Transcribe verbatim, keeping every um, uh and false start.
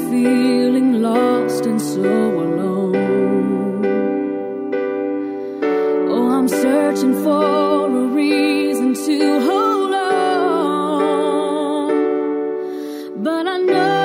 feeling lost and so alone. Oh, I'm searching for a reason to hold on, but I know